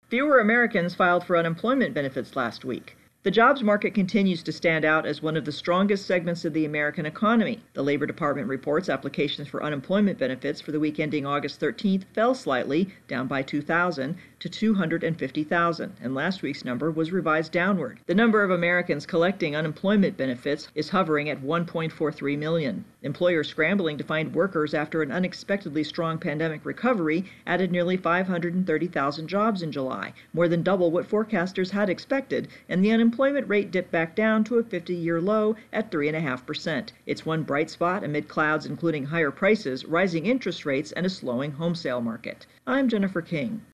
Fewer Americans filed for unemployment benefits last week. The jobs market continues to stand out as one of the strongest segments of the American economy. The Labor Department reports applications for unemployment benefits for the week ending August 13th fell slightly, down by 2,000 to 250,000, and last week's number was revised downward. The number of Americans collecting unemployment benefits is hovering at 1.43 million. Employers scrambling to find workers after an unexpectedly strong pandemic recovery added nearly 530,000 jobs in July, more than double what forecasters had expected, and the unemployment rate dipped back down to a 50-year low at 3.5%. It's one bright spot amid clouds including higher prices, rising interest rates, and a slowing home sale market. I'm Jennifer King.